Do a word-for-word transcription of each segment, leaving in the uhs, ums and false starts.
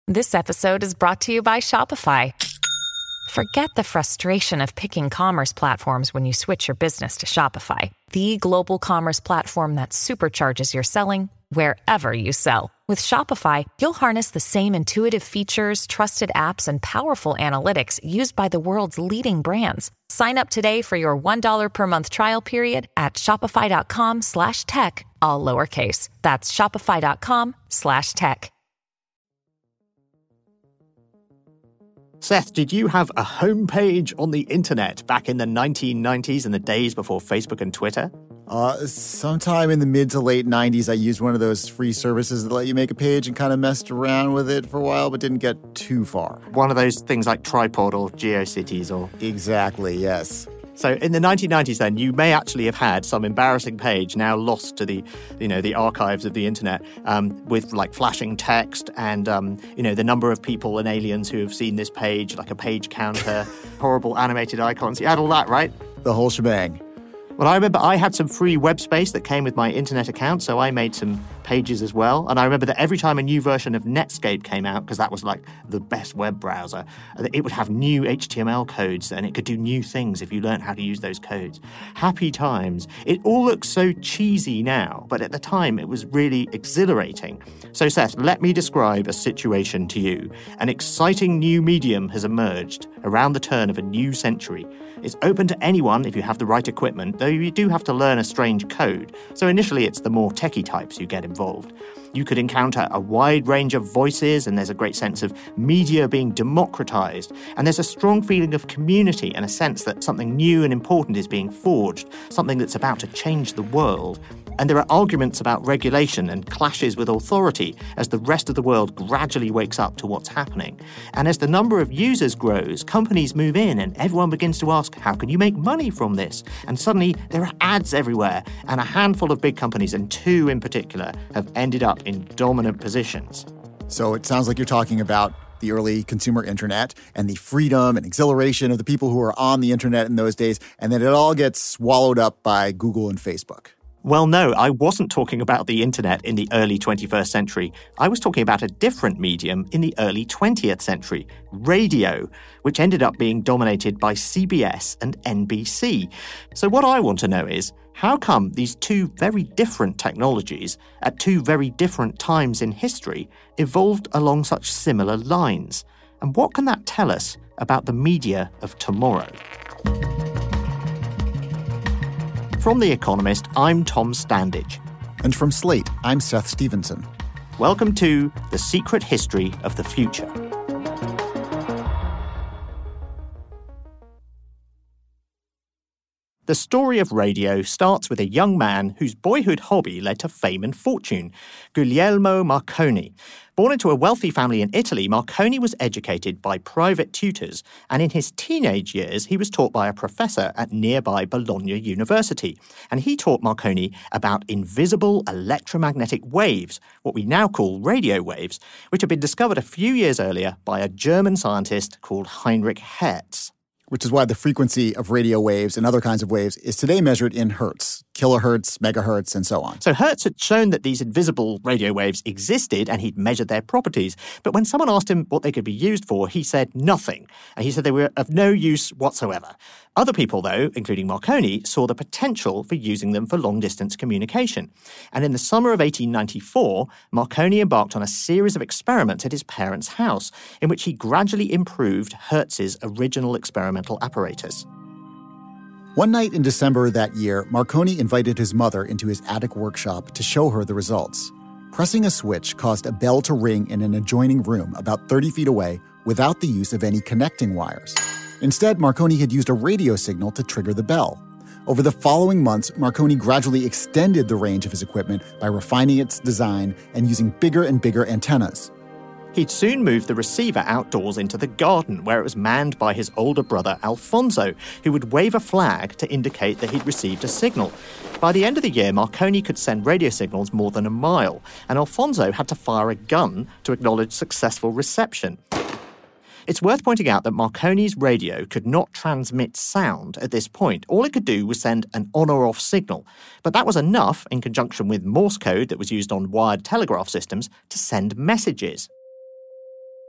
This episode is brought to you by Shopify. Forget the frustration of picking commerce platforms when you switch your business to Shopify, the global commerce platform that supercharges your selling wherever you sell. With Shopify, you'll harness the same intuitive features, trusted apps, and powerful analytics used by the world's leading brands. Sign up today for your one dollar per month trial period at shopify.com slash tech, all lowercase. That's shopify.com slash tech. Seth, did you have a homepage on the internet back in the nineteen nineties and the days before Facebook and Twitter? Uh, sometime in the mid to late nineties, I used one of those free services that let you make a page and kind of messed around with it for a while, but didn't get too far. One of those things like Tripod or GeoCities or... Exactly, yes. So in the nineteen nineties then, you may actually have had some embarrassing page now lost to the, you know, the archives of the internet um, with like flashing text and, um, you know, the number of people and aliens who have seen this page, like a page counter, horrible animated icons. You had all that, right? The whole shebang. Well, I remember I had some free web space that came with my internet account, so I made some pages as well. And I remember that every time a new version of Netscape came out, because that was like the best web browser, it would have new H T M L codes and it could do new things if you learned how to use those codes. Happy times. It all looks so cheesy now, but at the time it was really exhilarating. So Seth, let me describe a situation to you. An exciting new medium has emerged around the turn of a new century. It's open to anyone if you have the right equipment, though you do have to learn a strange code. So initially it's the more techie types who get involved. You could encounter a wide range of voices, and there's a great sense of media being democratized. And there's a strong feeling of community and a sense that something new and important is being forged, something that's about to change the world. And there are arguments about regulation and clashes with authority as the rest of the world gradually wakes up to what's happening. And as the number of users grows, companies move in and everyone begins to ask, how can you make money from this? And suddenly there are ads everywhere, and a handful of big companies, and two in particular, have ended up in dominant positions. So it sounds like you're talking about the early consumer internet and the freedom and exhilaration of the people who were on the internet in those days, and then it all gets swallowed up by Google and Facebook. Well, no, I wasn't talking about the internet in the early twenty-first century. I was talking about a different medium in the early twentieth century, radio, which ended up being dominated by C B S and N B C. So what I want to know is, how come these two very different technologies at two very different times in history evolved along such similar lines? And what can that tell us about the media of tomorrow? From The Economist, I'm Tom Standage. And from Slate, I'm Seth Stevenson. Welcome to The Secret History of the Future. The story of radio starts with a young man whose boyhood hobby led to fame and fortune, Guglielmo Marconi. Born into a wealthy family in Italy, Marconi was educated by private tutors, and in his teenage years, he was taught by a professor at nearby Bologna University. And he taught Marconi about invisible electromagnetic waves, what we now call radio waves, which had been discovered a few years earlier by a German scientist called Heinrich Hertz. Which is why the frequency of radio waves and other kinds of waves is today measured in hertz, kilohertz, megahertz, and so on. So Hertz had shown that these invisible radio waves existed and he'd measured their properties. But when someone asked him what they could be used for, he said nothing. And he said they were of no use whatsoever. Other people, though, including Marconi, saw the potential for using them for long-distance communication. And in the summer of eighteen ninety-four, Marconi embarked on a series of experiments at his parents' house, in which he gradually improved Hertz's original experimental apparatus. One night in December that year, Marconi invited his mother into his attic workshop to show her the results. Pressing a switch caused a bell to ring in an adjoining room about thirty feet away without the use of any connecting wires. Instead, Marconi had used a radio signal to trigger the bell. Over the following months, Marconi gradually extended the range of his equipment by refining its design and using bigger and bigger antennas. He'd soon moved the receiver outdoors into the garden, where it was manned by his older brother, Alfonso, who would wave a flag to indicate that he'd received a signal. By the end of the year, Marconi could send radio signals more than a mile, and Alfonso had to fire a gun to acknowledge successful reception. It's worth pointing out that Marconi's radio could not transmit sound at this point. All it could do was send an on or off signal. But that was enough, in conjunction with Morse code that was used on wired telegraph systems, to send messages.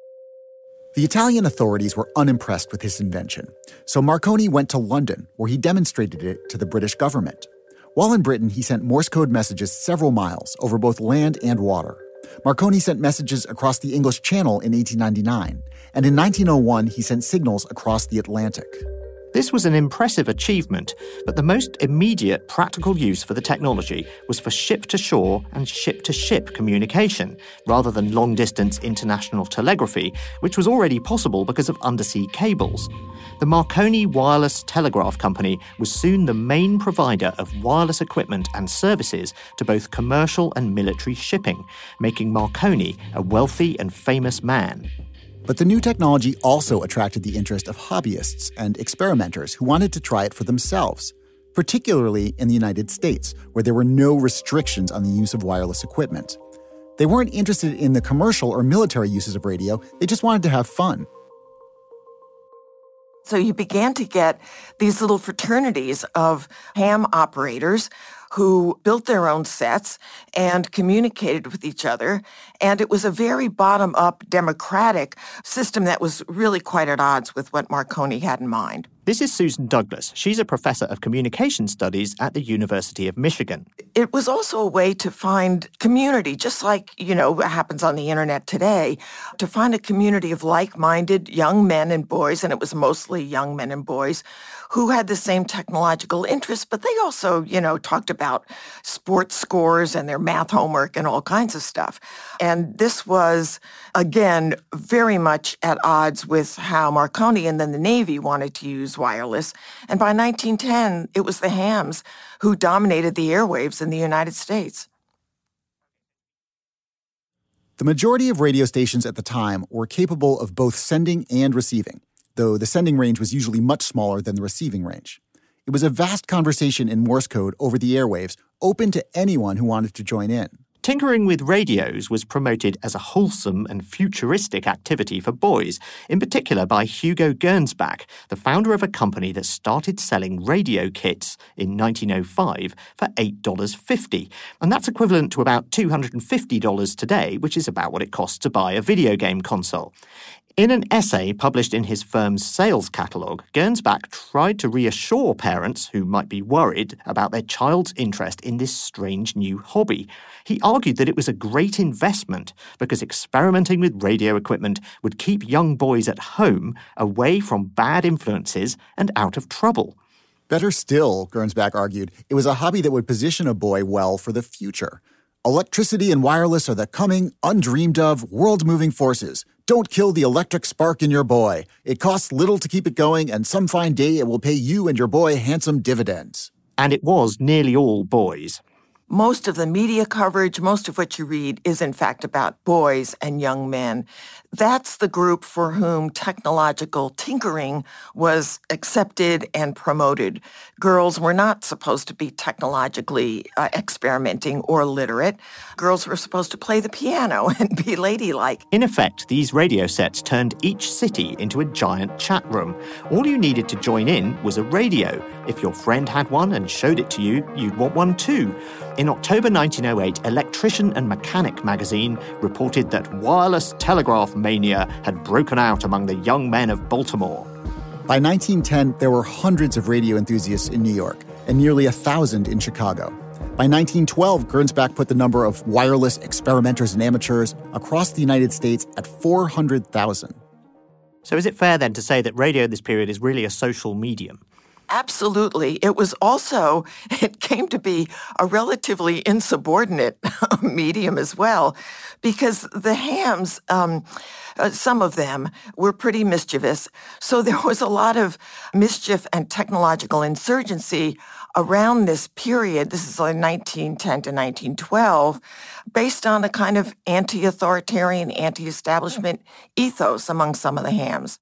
The Italian authorities were unimpressed with his invention, so Marconi went to London, where he demonstrated it to the British government. While in Britain, he sent Morse code messages several miles over both land and water. Marconi sent messages across the English Channel in eighteen ninety-nine, and in nineteen oh one, he sent signals across the Atlantic. This was an impressive achievement, but the most immediate practical use for the technology was for ship-to-shore and ship-to-ship communication, rather than long-distance international telegraphy, which was already possible because of undersea cables. The Marconi Wireless Telegraph Company was soon the main provider of wireless equipment and services to both commercial and military shipping, making Marconi a wealthy and famous man. But the new technology also attracted the interest of hobbyists and experimenters who wanted to try it for themselves, particularly in the United States, where there were no restrictions on the use of wireless equipment. They weren't interested in the commercial or military uses of radio, they just wanted to have fun. So you began to get these little fraternities of ham operators who built their own sets and communicated with each other. And it was a very bottom-up democratic system that was really quite at odds with what Marconi had in mind. This is Susan Douglas. She's a professor of communication studies at the University of Michigan. It was also a way to find community, just like, you know, what happens on the internet today, to find a community of like-minded young men and boys, and it was mostly young men and boys, who had the same technological interests, but they also, you know, talked about sports scores and their math homework and all kinds of stuff. And this was, again, very much at odds with how Marconi and then the Navy wanted to use wireless. And by nineteen ten, it was the hams who dominated the airwaves in the United States. The majority of radio stations at the time were capable of both sending and receiving, though the sending range was usually much smaller than the receiving range. It was a vast conversation in Morse code over the airwaves, open to anyone who wanted to join in. Tinkering with radios was promoted as a wholesome and futuristic activity for boys, in particular by Hugo Gernsback, the founder of a company that started selling radio kits in nineteen oh five for eight dollars fifty. And that's equivalent to about two hundred fifty dollars today, which is about what it costs to buy a video game console. In an essay published in his firm's sales catalogue, Gernsback tried to reassure parents who might be worried about their child's interest in this strange new hobby. He argued that it was a great investment because experimenting with radio equipment would keep young boys at home, away from bad influences and out of trouble. Better still, Gernsback argued, it was a hobby that would position a boy well for the future. Electricity and wireless are the coming, undreamed of, world-moving forces. Don't kill the electric spark in your boy. It costs little to keep it going, and some fine day it will pay you and your boy handsome dividends. And it was nearly all boys. Most of the media coverage, most of what you read, is in fact about boys and young men. That's the group for whom technological tinkering was accepted and promoted. Girls were not supposed to be technologically uh, experimenting or literate. Girls were supposed to play the piano and be ladylike. In effect, these radio sets turned each city into a giant chat room. All you needed to join in was a radio. If your friend had one and showed it to you, you'd want one too. In October nineteen oh eight, Electrician and Mechanic magazine reported that wireless telegraph mania had broken out among the young men of Baltimore. By nineteen ten, there were hundreds of radio enthusiasts in New York and nearly a thousand in Chicago. By nineteen twelve, Gernsback put the number of wireless experimenters and amateurs across the United States at four hundred thousand. So is it fair then to say that radio in this period is really a social medium? Absolutely. It was also, it came to be a relatively insubordinate medium as well, because the hams, um, uh, some of them were pretty mischievous. So there was a lot of mischief and technological insurgency around this period. This is like nineteen ten to nineteen twelve, based on a kind of anti-authoritarian, anti-establishment ethos among some of the hams.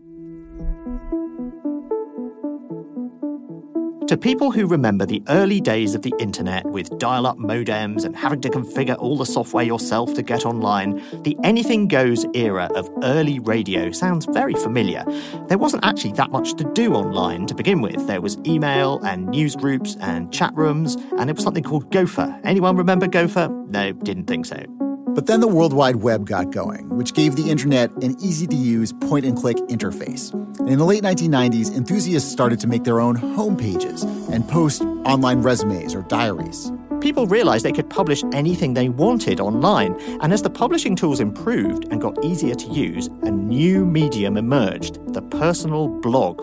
To people who remember the early days of the internet with dial-up modems and having to configure all the software yourself to get online, the anything goes era of early radio sounds very familiar. There wasn't actually that much to do online to begin with. There was email and news groups and chat rooms, and it was something called Gopher. Anyone remember Gopher? No, didn't think so. But then the World Wide Web got going, which gave the internet an easy-to-use point-and-click interface. And in the late nineteen nineties, enthusiasts started to make their own homepages and post online resumes or diaries. People realized they could publish anything they wanted online, and as the publishing tools improved and got easier to use, a new medium emerged, the personal blog.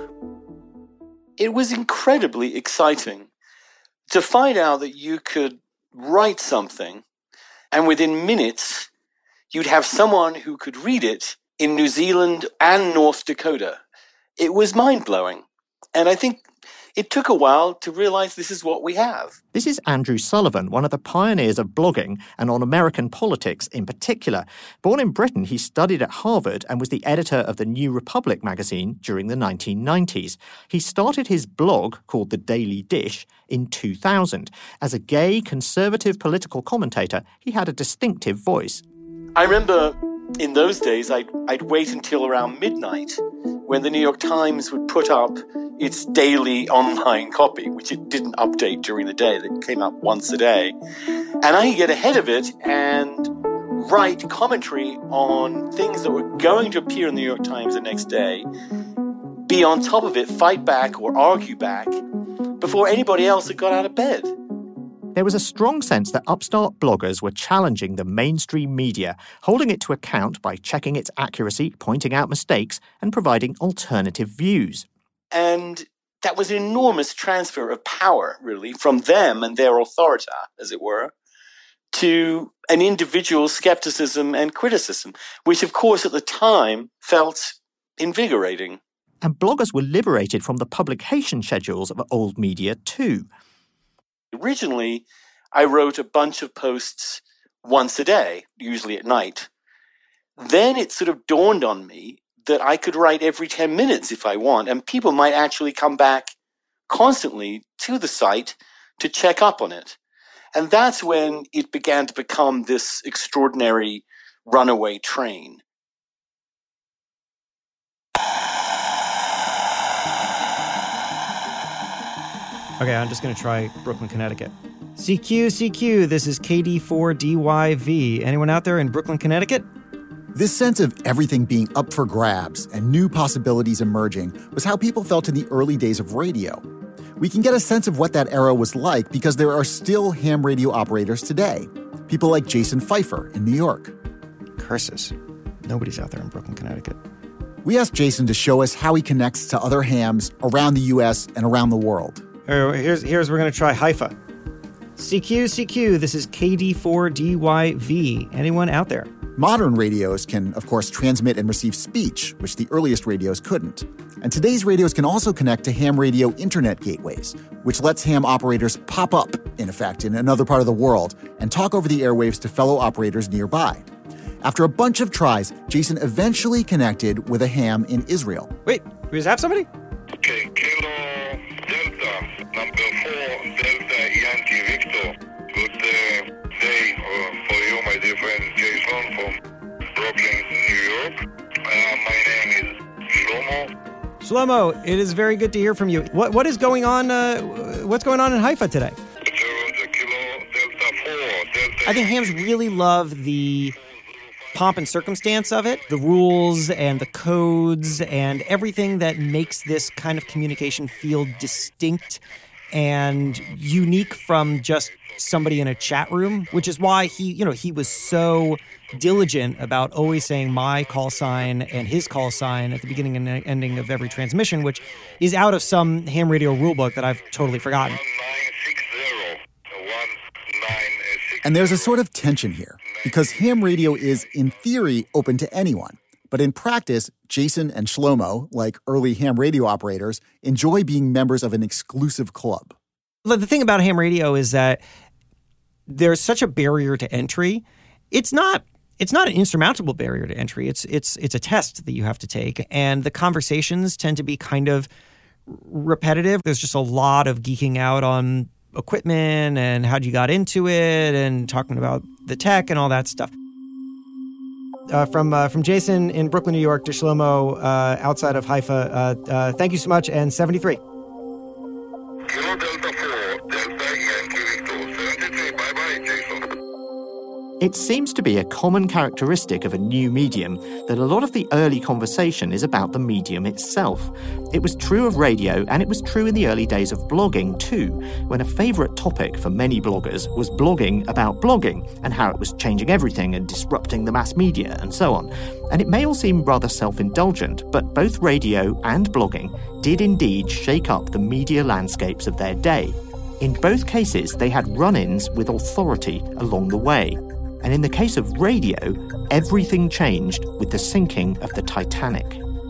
It was incredibly exciting to find out that you could write something, and within minutes, you'd have someone who could read it in New Zealand and North Dakota. It was mind-blowing. And I think it took a while to realize this is what we have. This is Andrew Sullivan, one of the pioneers of blogging and on American politics in particular. Born in Britain, he studied at Harvard and was the editor of the New Republic magazine during the nineteen nineties. He started his blog, called The Daily Dish, in two thousand. As a gay, conservative political commentator, he had a distinctive voice. I remember in those days, I'd, I'd wait until around midnight when the New York Times would put up its daily online copy, which it didn't update during the day. It came out once a day. And I could get ahead of it and write commentary on things that were going to appear in the New York Times the next day, be on top of it, fight back or argue back before anybody else had got out of bed. There was a strong sense that upstart bloggers were challenging the mainstream media, holding it to account by checking its accuracy, pointing out mistakes, and providing alternative views. And that was an enormous transfer of power, really, from them and their authority, as it were, to an individual skepticism and criticism, which, of course, at the time felt invigorating. And bloggers were liberated from the publication schedules of old media, too. Originally, I wrote a bunch of posts once a day, usually at night. Then it sort of dawned on me that I could write every ten minutes if I want, and people might actually come back constantly to the site to check up on it. And that's when it began to become this extraordinary runaway train. Okay, I'm just going to try Brooklyn, Connecticut. C Q, C Q, this is K D four D Y V. Anyone out there in Brooklyn, Connecticut? This sense of everything being up for grabs and new possibilities emerging was how people felt in the early days of radio. We can get a sense of what that era was like because there are still ham radio operators today. People like Jason Pfeiffer in New York. Curses. Nobody's out there in Brooklyn, Connecticut. We asked Jason to show us how he connects to other hams around the U S and around the world. Here's, here's we're going to try Haifa. C Q, C Q, this is K D four D Y V. Anyone out there? Modern radios can, of course, transmit and receive speech, which the earliest radios couldn't. And today's radios can also connect to ham radio internet gateways, which lets ham operators pop up, in effect, in another part of the world and talk over the airwaves to fellow operators nearby. After a bunch of tries, Jason eventually connected with a ham in Israel. Wait, we just have somebody? Okay, Kilo Delta, number four, Delta Yankee Victor. Good uh, day uh, for you, my dear friend Jason from Brooklyn, New York. Uh, my name is Shlomo. Shlomo, it is very good to hear from you. What What is going on, uh, what's going on in Haifa today? The Kilo Delta four, Delta I think hams really love the pomp and circumstance of it, the rules and the codes and everything that makes this kind of communication feel distinct and unique from just somebody in a chat room, which is why he, you know, he was so diligent about always saying my call sign and his call sign at the beginning and ending of every transmission, which is out of some ham radio rulebook that I've totally forgotten. And there's a sort of tension here, because ham radio is, in theory, open to anyone. But in practice, Jason and Shlomo, like early ham radio operators, enjoy being members of an exclusive club. The thing about ham radio is that there's such a barrier to entry. It's not it's not an insurmountable barrier to entry. It's it's it's a test that you have to take, and the conversations tend to be kind of repetitive. There's just a lot of geeking out on equipment and how you got into it and talking about the tech and all that stuff. Uh, from uh, from Jason in Brooklyn, New York, to Shlomo uh, outside of Haifa, uh, uh, thank you so much, and seventy-three. Kilo Delta four, Delta Yankee Victor, seventy-three, bye-bye, Jason. It seems to be a common characteristic of a new medium that a lot of the early conversation is about the medium itself. It was true of radio, and it was true in the early days of blogging too, when a favourite topic for many bloggers was blogging about blogging and how it was changing everything and disrupting the mass media and so on. And it may all seem rather self-indulgent, but both radio and blogging did indeed shake up the media landscapes of their day. In both cases, they had run-ins with authority along the way. And in the case of radio, everything changed with the sinking of the Titanic.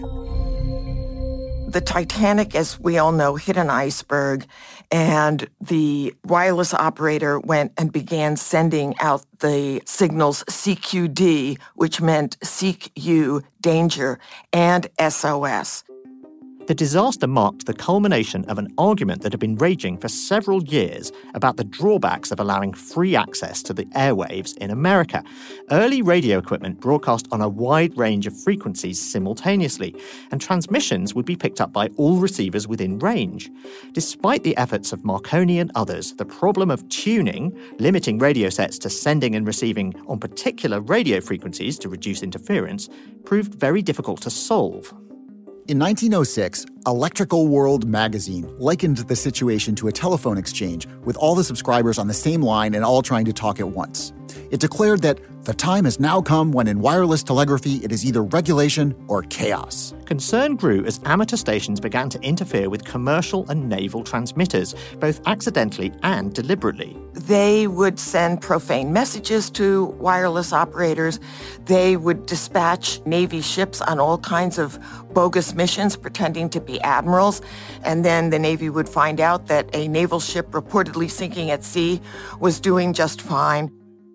The Titanic, as we all know, hit an iceberg, and the wireless operator went and began sending out the signals C Q D, which meant seek you, danger, and S O S. The disaster marked the culmination of an argument that had been raging for several years about the drawbacks of allowing free access to the airwaves in America. Early radio equipment broadcast on a wide range of frequencies simultaneously, and transmissions would be picked up by all receivers within range. Despite the efforts of Marconi and others, the problem of tuning, limiting radio sets to sending and receiving on particular radio frequencies to reduce interference, proved very difficult to solve. In nineteen oh six, Electrical World magazine likened the situation to a telephone exchange with all the subscribers on the same line and all trying to talk at once. It declared that the time has now come when in wireless telegraphy it is either regulation or chaos. Concern grew as amateur stations began to interfere with commercial and naval transmitters, both accidentally and deliberately. They would send profane messages to wireless operators. They would dispatch Navy ships on all kinds of bogus missions pretending to be admirals, and then the Navy would find out that a naval ship reportedly sinking at sea was doing just fine.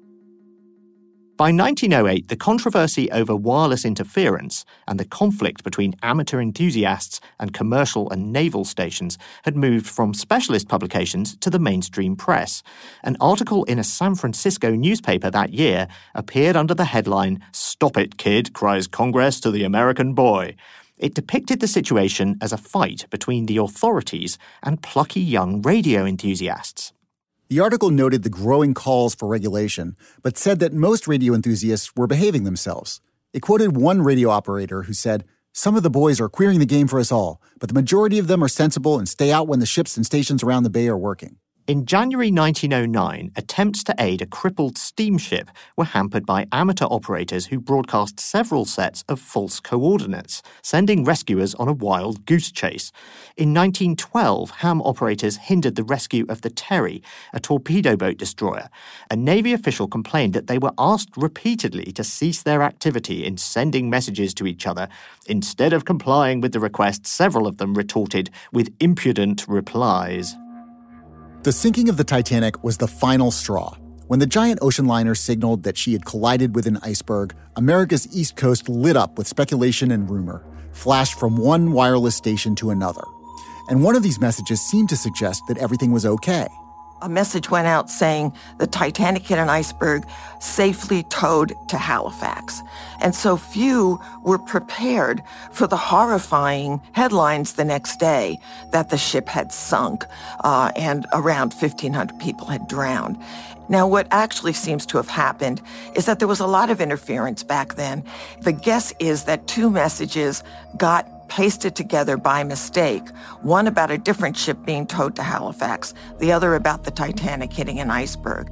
By nineteen oh eight, the controversy over wireless interference and the conflict between amateur enthusiasts and commercial and naval stations had moved from specialist publications to the mainstream press. An article in a San Francisco newspaper that year appeared under the headline, "Stop it, kid, cries Congress to the American boy." It depicted the situation as a fight between the authorities and plucky young radio enthusiasts. The article noted the growing calls for regulation, but said that most radio enthusiasts were behaving themselves. It quoted one radio operator who said, "Some of the boys are queering the game for us all, but the majority of them are sensible and stay out when the ships and stations around the bay are working." In January nineteen oh nine, attempts to aid a crippled steamship were hampered by amateur operators who broadcast several sets of false coordinates, sending rescuers on a wild goose chase. In nineteen twelve, ham operators hindered the rescue of the Terry, a torpedo boat destroyer. A Navy official complained that they were asked repeatedly to cease their activity in sending messages to each other. Instead of complying with the request, several of them retorted with impudent replies. The sinking of the Titanic was the final straw. When the giant ocean liner signaled that she had collided with an iceberg, America's East Coast lit up with speculation and rumor, flashed from one wireless station to another. And one of these messages seemed to suggest that everything was okay. A message went out saying the Titanic hit an iceberg, safely towed to Halifax. And so few were prepared for the horrifying headlines the next day that the ship had sunk uh, and around fifteen hundred people had drowned. Now, what actually seems to have happened is that there was a lot of interference back then. The guess is that two messages got pasted together by mistake, one about a different ship being towed to Halifax, the other about the Titanic hitting an iceberg.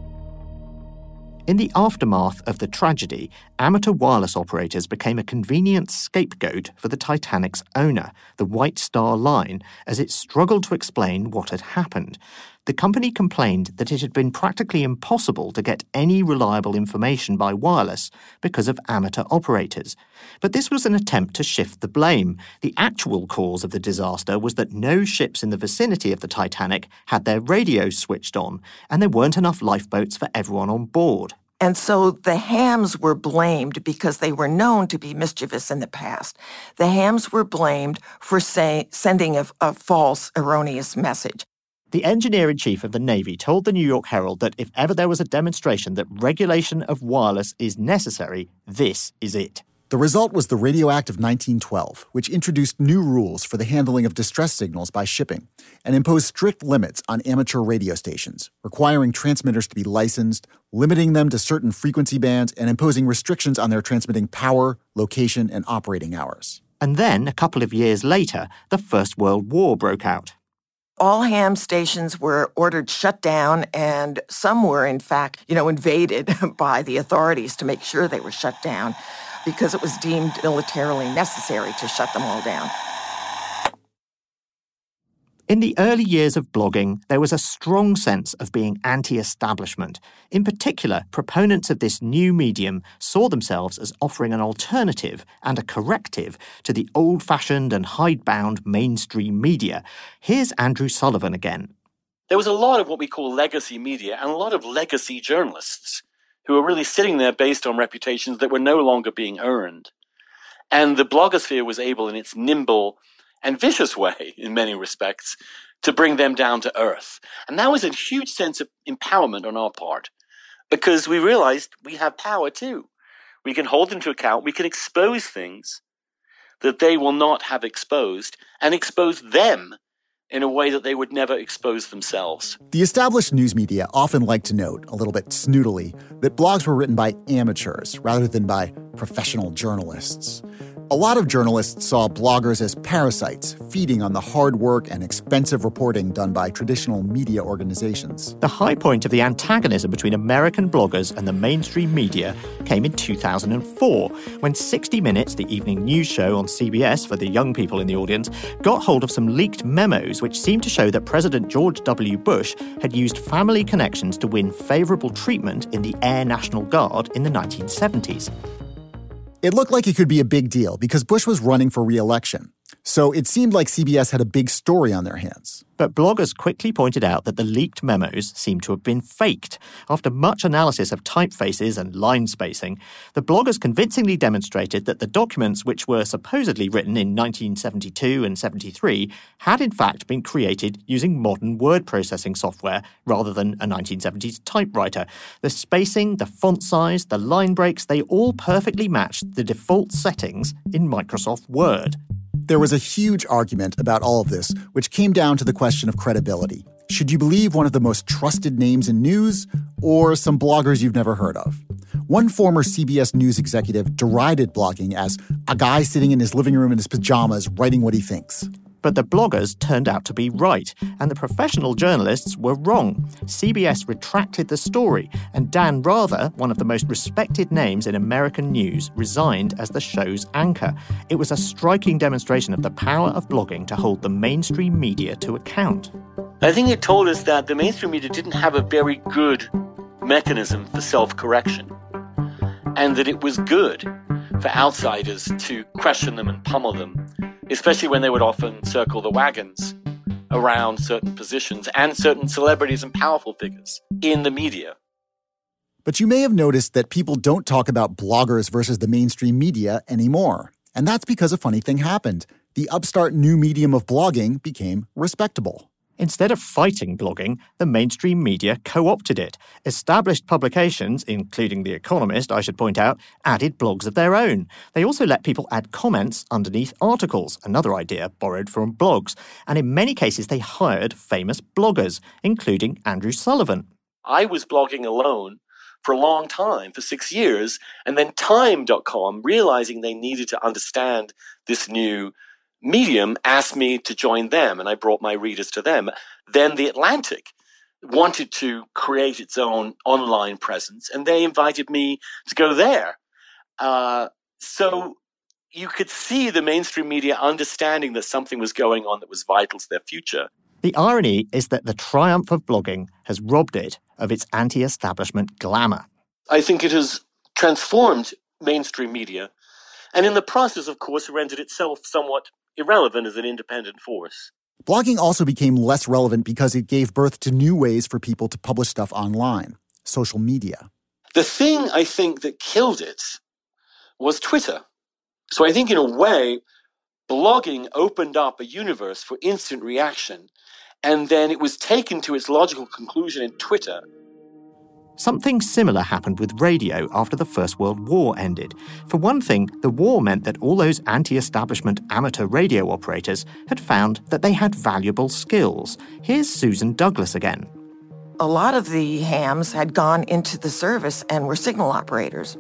In the aftermath of the tragedy, amateur wireless operators became a convenient scapegoat for the Titanic's owner, the White Star Line, as it struggled to explain what had happened. The company complained that it had been practically impossible to get any reliable information by wireless because of amateur operators. But this was an attempt to shift the blame. The actual cause of the disaster was that no ships in the vicinity of the Titanic had their radios switched on, and there weren't enough lifeboats for everyone on board. And so the hams were blamed because they were known to be mischievous in the past. The hams were blamed for say, sending a, a false, erroneous message. The engineer-in-chief of the Navy told the New York Herald that if ever there was a demonstration that regulation of wireless is necessary, this is it. The result was the Radio Act of nineteen twelve, which introduced new rules for the handling of distress signals by shipping and imposed strict limits on amateur radio stations, requiring transmitters to be licensed, limiting them to certain frequency bands, and imposing restrictions on their transmitting power, location, and operating hours. And then, a couple of years later, the First World War broke out. All ham stations were ordered shut down, and some were, in fact, you know, invaded by the authorities to make sure they were shut down, because it was deemed militarily necessary to shut them all down. In the early years of blogging, there was a strong sense of being anti-establishment. In particular, proponents of this new medium saw themselves as offering an alternative and a corrective to the old-fashioned and hidebound mainstream media. Here's Andrew Sullivan again. There was a lot of what we call legacy media and a lot of legacy journalists who were really sitting there based on reputations that were no longer being earned. And the blogosphere was able, in its nimble and vicious way, in many respects, to bring them down to earth. And that was a huge sense of empowerment on our part, because we realized we have power too. We can hold them to account, we can expose things that they will not have exposed, and expose them in a way that they would never expose themselves. The established news media often like to note, a little bit snootily, that blogs were written by amateurs rather than by professional journalists. A lot of journalists saw bloggers as parasites, feeding on the hard work and expensive reporting done by traditional media organizations. The high point of the antagonism between American bloggers and the mainstream media came in two thousand four, when sixty minutes, the evening news show on C B S for the young people in the audience, got hold of some leaked memos which seemed to show that President George W. Bush had used family connections to win favorable treatment in the Air National Guard in the nineteen seventies. It looked like it could be a big deal because Bush was running for re-election. So it seemed like C B S had a big story on their hands. But bloggers quickly pointed out that the leaked memos seemed to have been faked. After much analysis of typefaces and line spacing, the bloggers convincingly demonstrated that the documents, which were supposedly written in nineteen seventy-two and seventy-three, had in fact been created using modern word processing software rather than a nineteen seventies typewriter. The spacing, the font size, the line breaks, they all perfectly matched the default settings in Microsoft Word. There was a huge argument about all of this, which came down to the question of credibility. Should you believe one of the most trusted names in news, or some bloggers you've never heard of? One former C B S News executive derided blogging as a guy sitting in his living room in his pajamas writing what he thinks. But the bloggers turned out to be right, and the professional journalists were wrong. C B S retracted the story, and Dan Rather, one of the most respected names in American news, resigned as the show's anchor. It was a striking demonstration of the power of blogging to hold the mainstream media to account. I think it told us that the mainstream media didn't have a very good mechanism for self-correction, and that it was good for outsiders to question them and pummel them, especially when they would often circle the wagons around certain positions and certain celebrities and powerful figures in the media. But you may have noticed that people don't talk about bloggers versus the mainstream media anymore. And that's because a funny thing happened. The upstart new medium of blogging became respectable. Instead of fighting blogging, the mainstream media co-opted it. Established publications, including The Economist, I should point out, added blogs of their own. They also let people add comments underneath articles, another idea borrowed from blogs. And in many cases, they hired famous bloggers, including Andrew Sullivan. I was blogging alone for a long time, for six years, and then Time dot com, realizing they needed to understand this new medium, asked me to join them, and I brought my readers to them. Then The Atlantic wanted to create its own online presence, and they invited me to go there. Uh, so you could see the mainstream media understanding that something was going on that was vital to their future. The irony is that the triumph of blogging has robbed it of its anti-establishment glamour. I think it has transformed mainstream media, and in the process, of course, rendered itself somewhat irrelevant as an independent force. Blogging also became less relevant because it gave birth to new ways for people to publish stuff online, social media. The thing I think that killed it was Twitter. So I think in a way, blogging opened up a universe for instant reaction, and then it was taken to its logical conclusion in Twitter. Something similar happened with radio after the First World War ended. For one thing, the war meant that all those anti-establishment amateur radio operators had found that they had valuable skills. Here's Susan Douglas again. A lot of the hams had gone into the service and were signal operators.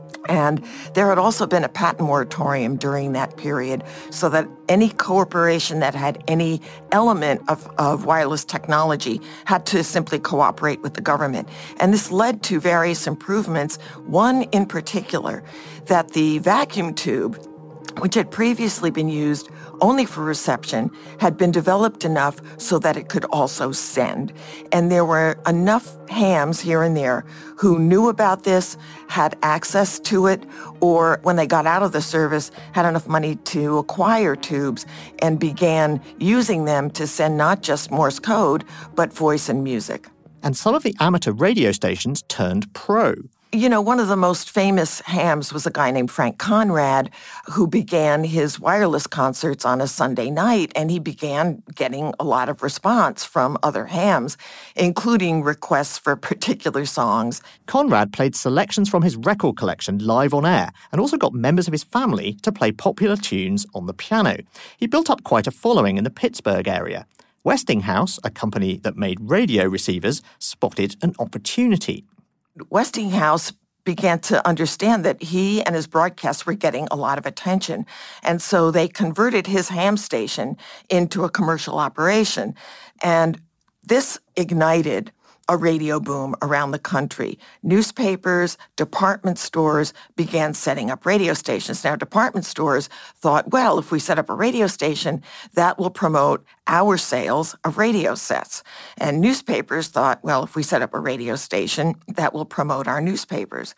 And there had also been a patent moratorium during that period so that any corporation that had any element of, of wireless technology had to simply cooperate with the government. And this led to various improvements, one in particular, that the vacuum tube, which had previously been used only for reception, had been developed enough so that it could also send. And there were enough hams here and there who knew about this, had access to it, or when they got out of the service, had enough money to acquire tubes and began using them to send not just Morse code, but voice and music. And some of the amateur radio stations turned pro. You know, one of the most famous hams was a guy named Frank Conrad, who began his wireless concerts on a Sunday night, and he began getting a lot of response from other hams, including requests for particular songs. Conrad played selections from his record collection live on air, and also got members of his family to play popular tunes on the piano. He built up quite a following in the Pittsburgh area. Westinghouse, a company that made radio receivers, spotted an opportunity. Westinghouse began to understand that he and his broadcasts were getting a lot of attention. And so they converted his ham station into a commercial operation. And this ignited a radio boom around the country. Newspapers, department stores began setting up radio stations. Now, department stores thought, well, if we set up a radio station, that will promote our sales of radio sets. And newspapers thought, well, if we set up a radio station, that will promote our newspapers.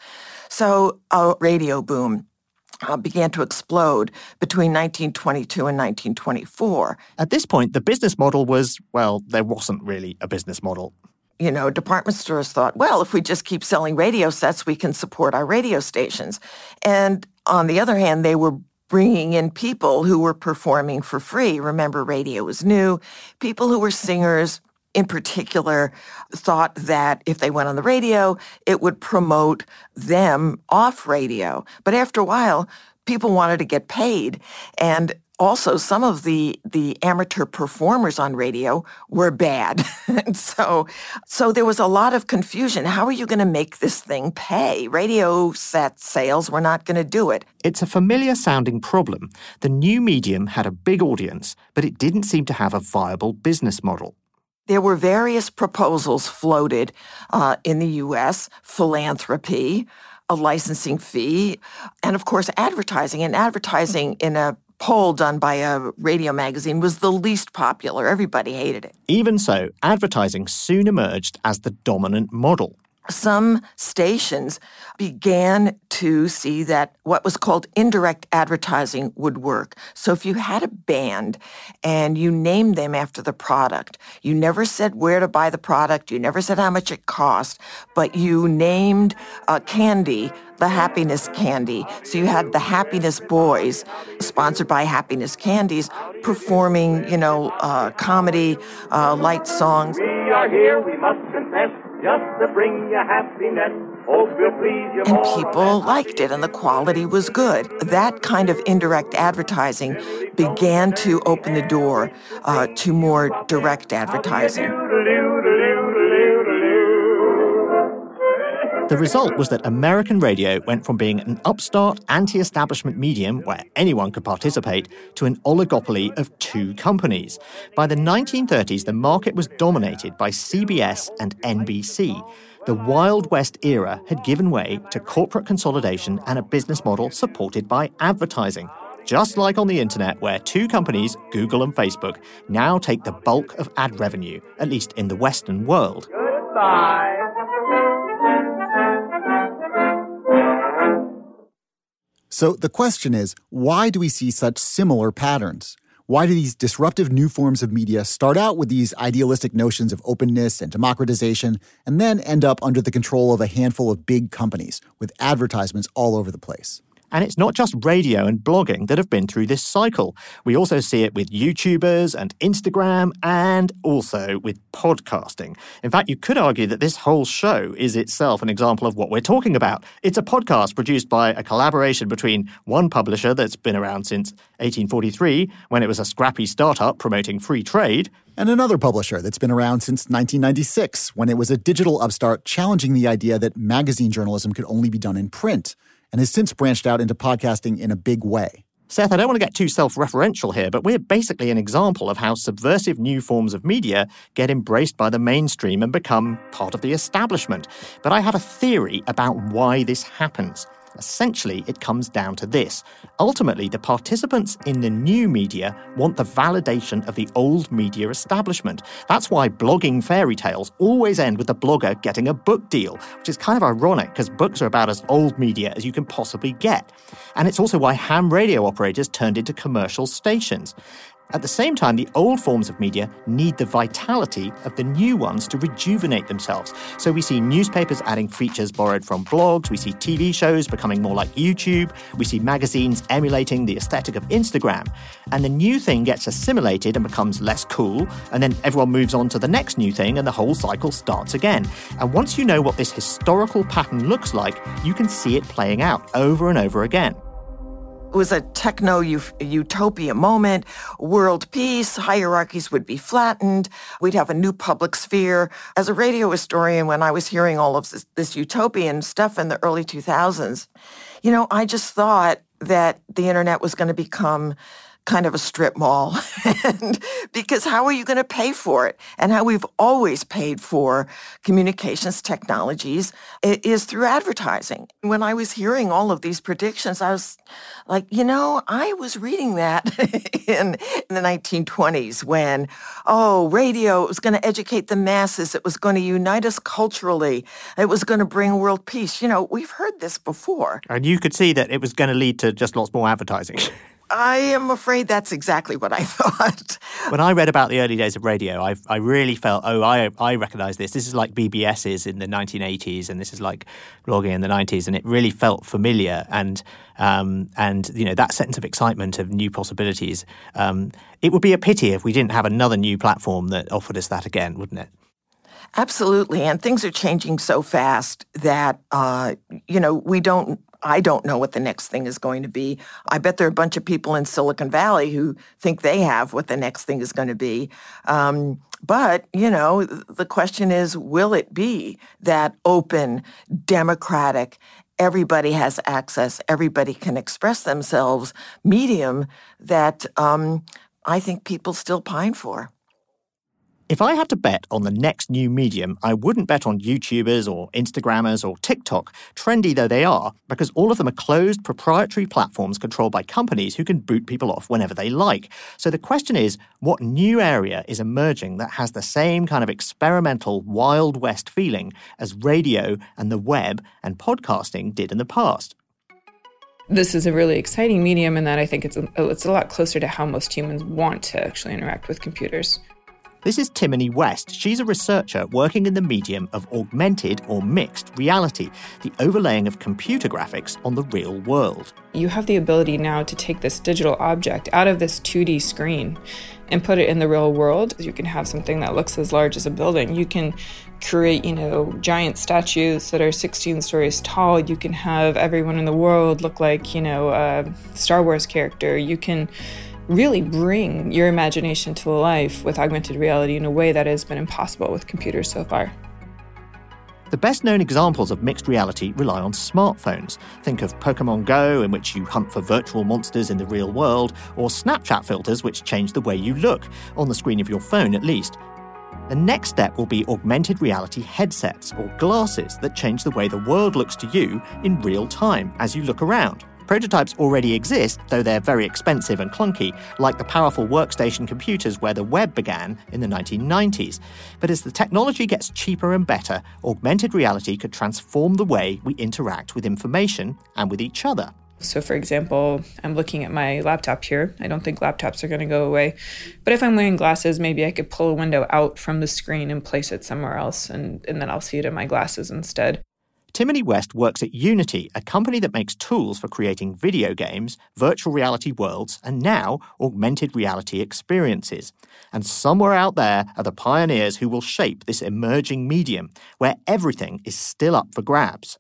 So a radio boom Uh, began to explode between nineteen twenty-two and nineteen twenty-four. At this point, the business model was, well, there wasn't really a business model. You know, department stores thought, well, if we just keep selling radio sets, we can support our radio stations. And on the other hand, they were bringing in people who were performing for free. Remember, radio was new. People who were singers, in particular, thought that if they went on the radio, it would promote them off radio. But after a while, people wanted to get paid. And also, some of the, the amateur performers on radio were bad. And so, so there was a lot of confusion. How are you going to make this thing pay? Radio set sales were not going to do it. It's a familiar-sounding problem. The new medium had a big audience, but it didn't seem to have a viable business model. There were various proposals floated uh, in the U S, philanthropy, a licensing fee, and of course advertising. And advertising in a poll done by a radio magazine was the least popular. Everybody hated it. Even so, advertising soon emerged as the dominant model. Some stations began to see that what was called indirect advertising would work. So if you had a band and you named them after the product, you never said where to buy the product, you never said how much it cost, but you named a candy the Happiness Candy. So you had the Happiness Boys, sponsored by Happiness Candies, performing, you know, uh, comedy, uh, light songs. We are here, we must confess, just to bring you happiness. Hope we'll please you And more. people liked it, and the quality was good. That kind of indirect advertising began to open the door uh, to more direct advertising. The result was that American radio went from being an upstart, anti-establishment medium where anyone could participate to an oligopoly of two companies. By the nineteen thirties, the market was dominated by C B S and N B C. The Wild West era had given way to corporate consolidation and a business model supported by advertising. Just like on the internet, where two companies, Google and Facebook, now take the bulk of ad revenue, at least in the Western world. Goodbye. So the question is, why do we see such similar patterns? Why do these disruptive new forms of media start out with these idealistic notions of openness and democratization and then end up under the control of a handful of big companies with advertisements all over the place? And it's not just radio and blogging that have been through this cycle. We also see it with YouTubers and Instagram and also with podcasting. In fact, you could argue that this whole show is itself an example of what we're talking about. It's a podcast produced by a collaboration between one publisher that's been around since eighteen forty-three, when it was a scrappy startup promoting free trade, and another publisher that's been around since nineteen ninety-six, when it was a digital upstart challenging the idea that magazine journalism could only be done in print, and has since branched out into podcasting in a big way. Seth, I don't want to get too self-referential here, but we're basically an example of how subversive new forms of media get embraced by the mainstream and become part of the establishment. But I have a theory about why this happens. Essentially, it comes down to this. Ultimately, the participants in the new media want the validation of the old media establishment. That's why blogging fairy tales always end with the blogger getting a book deal, which is kind of ironic because books are about as old media as you can possibly get. And it's also why ham radio operators turned into commercial stations. At the same time, the old forms of media need the vitality of the new ones to rejuvenate themselves. So we see newspapers adding features borrowed from blogs, we see T V shows becoming more like YouTube, we see magazines emulating the aesthetic of Instagram. And the new thing gets assimilated and becomes less cool, and then everyone moves on to the next new thing and the whole cycle starts again. And once you know what this historical pattern looks like, you can see it playing out over and over again. It was a techno-utopia moment, world peace, hierarchies would be flattened, we'd have a new public sphere. As a radio historian, when I was hearing all of this, this utopian stuff in the early two thousands, you know, I just thought that the internet was going to become kind of a strip mall. And because how are you going to pay for it? And how we've always paid for communications technologies is through advertising. When I was hearing all of these predictions, I was like, you know, I was reading that in, in the nineteen twenties when, oh, radio was going to educate the masses. It was going to unite us culturally. It was going to bring world peace. You know, we've heard this before. And you could see that it was going to lead to just lots more advertising. I am afraid that's exactly what I thought. When I read about the early days of radio, I I really felt, oh, I I recognize this. This is like B B S's in the nineteen eighties, and this is like blogging in the nineties, and it really felt familiar. And um and you know, that sense of excitement of new possibilities. Um, it would be a pity if we didn't have another new platform that offered us that again, wouldn't it? Absolutely, and things are changing so fast that uh, you know we don't. I don't know what the next thing is going to be. I bet there are a bunch of people in Silicon Valley who think they have what the next thing is going to be. Um, but, you know, the question is, will it be that open, democratic, everybody has access, everybody can express themselves medium that um, I think people still pine for? If I had to bet on the next new medium, I wouldn't bet on YouTubers or Instagrammers or TikTok, trendy though they are, because all of them are closed proprietary platforms controlled by companies who can boot people off whenever they like. So the question is, what new area is emerging that has the same kind of experimental Wild West feeling as radio and the web and podcasting did in the past? This is a really exciting medium in that I think it's a, it's a lot closer to how most humans want to actually interact with computers. This is Timony West. She's a researcher working in the medium of augmented or mixed reality, the overlaying of computer graphics on the real world. You have the ability now to take this digital object out of this two D screen and put it in the real world. You can have something that looks as large as a building. You can create, you know, giant statues that are sixteen stories tall. You can have everyone in the world look like, you know, a Star Wars character. You can really bring your imagination to life with augmented reality in a way that has been impossible with computers so far. The best-known examples of mixed reality rely on smartphones. Think of Pokemon Go, in which you hunt for virtual monsters in the real world, or Snapchat filters, which change the way you look, on the screen of your phone at least. The next step will be augmented reality headsets, or glasses, that change the way the world looks to you in real time as you look around. Prototypes already exist, though they're very expensive and clunky, like the powerful workstation computers where the web began in the nineteen nineties. But as the technology gets cheaper and better, augmented reality could transform the way we interact with information and with each other. So, for example, I'm looking at my laptop here. I don't think laptops are going to go away. But if I'm wearing glasses, maybe I could pull a window out from the screen and place it somewhere else, and, and then I'll see it in my glasses instead. Timony West works at Unity, a company that makes tools for creating video games, virtual reality worlds, and now augmented reality experiences. And somewhere out there are the pioneers who will shape this emerging medium where everything is still up for grabs.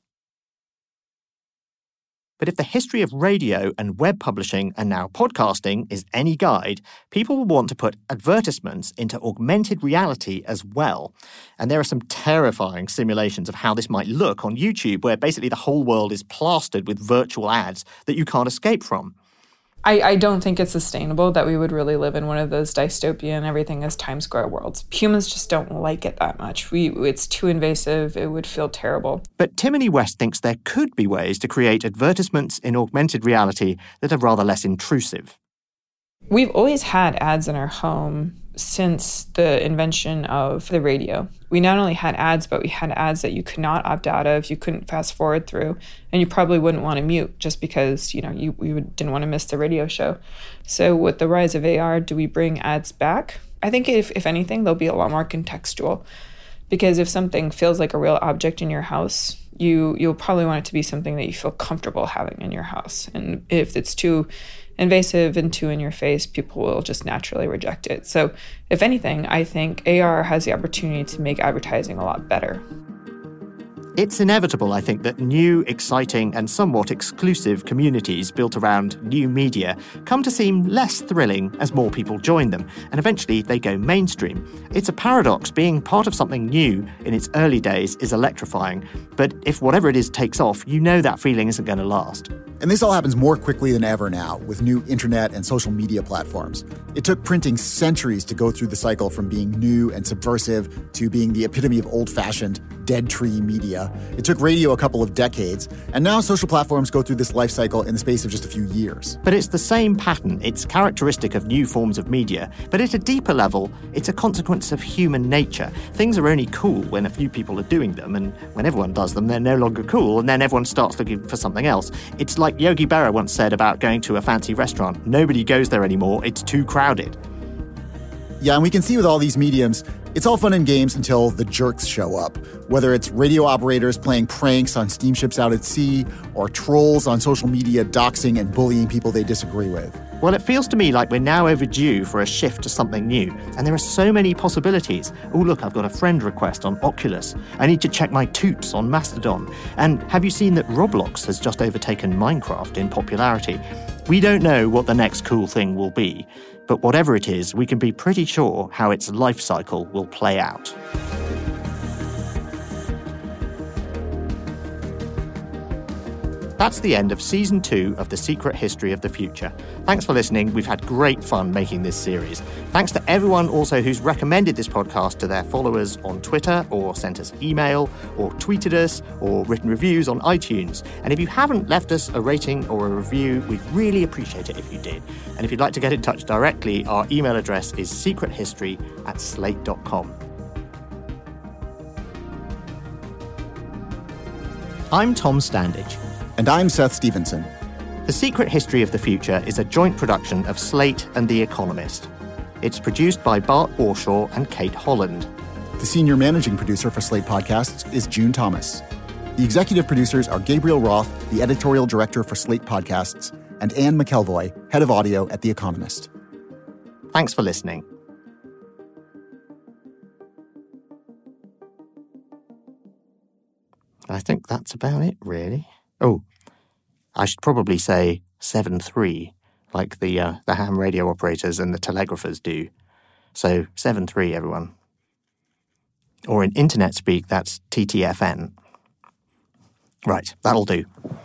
But if the history of radio and web publishing and now podcasting is any guide, people will want to put advertisements into augmented reality as well. And there are some terrifying simulations of how this might look on YouTube, where basically the whole world is plastered with virtual ads that you can't escape from. I, I don't think it's sustainable that we would really live in one of those dystopian everything is Times Square worlds. Humans just don't like it that much. We It's too invasive. It would feel terrible. But Timony West thinks there could be ways to create advertisements in augmented reality that are rather less intrusive. We've always had ads in our home since the invention of the radio. We not only had ads, but we had ads that you could not opt out of, you couldn't fast forward through, and you probably wouldn't want to mute just because, you know, you, you didn't want to miss the radio show. So with the rise of A R, do we bring ads back? I think if, if anything, they'll be a lot more contextual, because if something feels like a real object in your house, you, you'll probably want it to be something that you feel comfortable having in your house. And if it's too invasive and too in your face, people will just naturally reject it. So if anything, I think A R has the opportunity to make advertising a lot better. It's inevitable, I think, that new, exciting, and somewhat exclusive communities built around new media come to seem less thrilling as more people join them, and eventually they go mainstream. It's a paradox. Being part of something new in its early days is electrifying, but if whatever it is takes off, you know that feeling isn't going to last. And this all happens more quickly than ever now with new internet and social media platforms. It took printing centuries to go through the cycle from being new and subversive to being the epitome of old-fashioned, dead tree media. It took radio a couple of decades, and now social platforms go through this life cycle in the space of just a few years. But it's the same pattern. It's characteristic of new forms of media, but at a deeper level, it's a consequence of human nature. Things are only cool when a few people are doing them, and when everyone does them, they're no longer cool, and then everyone starts looking for something else. It's like Yogi Berra once said about going to a fancy restaurant. Nobody goes there anymore. It's too crowded. Yeah, and we can see with all these mediums, it's all fun and games until the jerks show up. Whether it's radio operators playing pranks on steamships out at sea, or trolls on social media doxing and bullying people they disagree with. Well, it feels to me like we're now overdue for a shift to something new, and there are so many possibilities. Oh, look, I've got a friend request on Oculus. I need to check my toots on Mastodon. And have you seen that Roblox has just overtaken Minecraft in popularity? We don't know what the next cool thing will be, but whatever it is, we can be pretty sure how its life cycle will play out. That's the end of Season two of The Secret History of the Future. Thanks for listening. We've had great fun making this series. Thanks to everyone also who's recommended this podcast to their followers on Twitter, or sent us email, or tweeted us, or written reviews on iTunes. And if you haven't left us a rating or a review, we'd really appreciate it if you did. And if you'd like to get in touch directly, our email address is secrethistory at slate dot com. I'm Tom Standage. And I'm Seth Stevenson. The Secret History of the Future is a joint production of Slate and The Economist. It's produced by Bart Warshaw and Kate Holland. The senior managing producer for Slate Podcasts is June Thomas. The executive producers are Gabriel Roth, the editorial director for Slate Podcasts, and Anne McElvoy, head of audio at The Economist. Thanks for listening. I think that's about it, really. Oh, I should probably say seven three, like the uh, the ham radio operators and the telegraphers do. So seven three, everyone. Or in internet speak, that's T T F N. Right, that'll do.